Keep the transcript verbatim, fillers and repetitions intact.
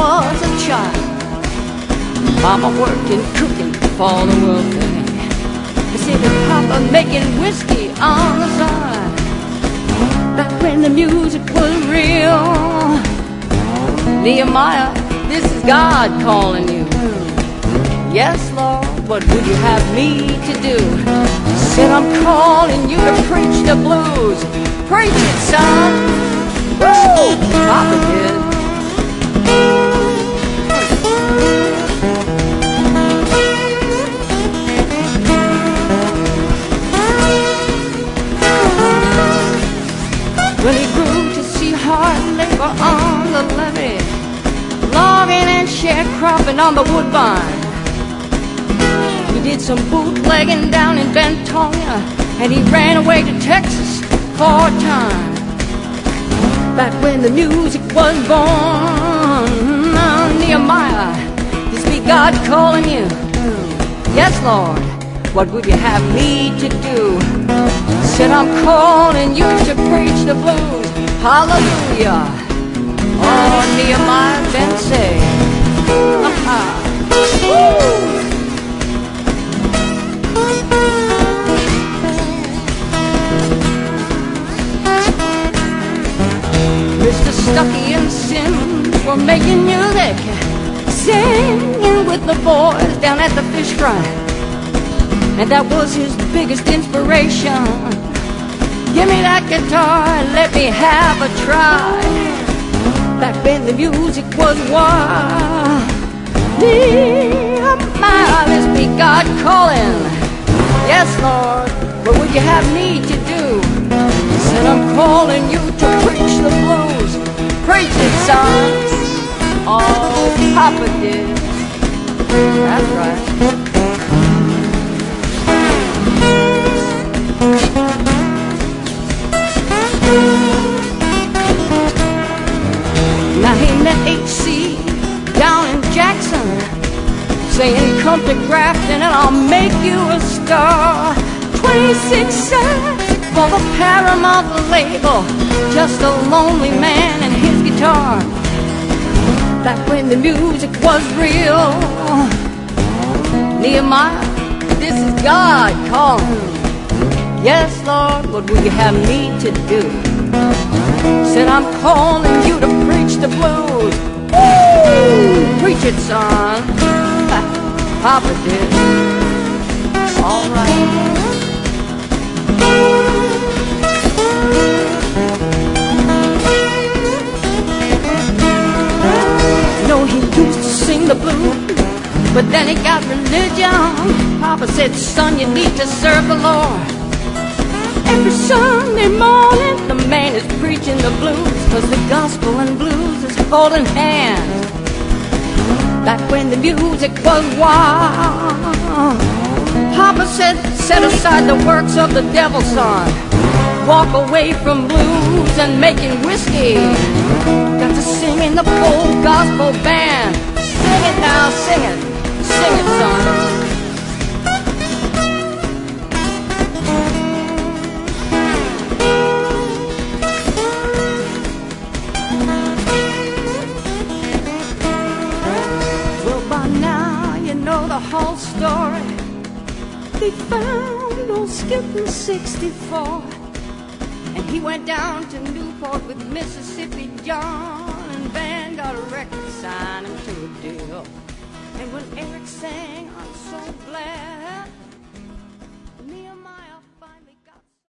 was a child. Mama working, cooking for the welfare. You see the papa making whiskey on the side. Back when the music was real. Nehemiah, this is God calling you. Yes, Lord, what would you have me to do? Said I'm calling you to preach the blues. Preach it, son. Woo! Papa did. When he grew to see hard labor on the levee, logging and sharecropping on the woodbine. He did some bootlegging down in Bentonia, and he ran away to Texas for a time. Back when the music was born. Oh, Nehemiah, this be God calling you. Yes, Lord, what would you have me to do? Said I'm calling you to preach the blues. Hallelujah. Oh, Nehemiah then say, aha. Woo! Mister Stuckey and Sims were making music, singing with the boys down at the fish fry. And that was his biggest inspiration. Give me that guitar and let me have a try. Back when the music was wild. Nehemiah, this be God calling. Yes, Lord, what would you have me to do? He said I'm calling you to preach the blues. Preach it, son. Oh, Papa did. That's right. Now he met H C down in Jackson, saying come to Grafton and I'll make you a star. Twenty-six cents for the Paramount label, just a lonely man and his guitar. Back when the music was real. Nehemiah, this is God calling. Yes, Lord, what will you have me to do? Said I'm calling you to preach the blues. Woo! Preach it, son. Papa did. All right. You know, he used to sing the blues, but then he got religion. Papa said, son, you need to serve the Lord. Every Sunday morning, the man is preaching the blues, 'cause the gospel and blues is holding hands. Back when the music was wild, Papa said, set aside the works of the devil, son. Walk away from blues and making whiskey. Got to sing in the full gospel band. Sing it now, sing it. Sing it, son. The whole story. They found old Skip in sixty-four, and he went down to Newport with Mississippi John, and Van got a record, signed him to a deal. And when Eric sang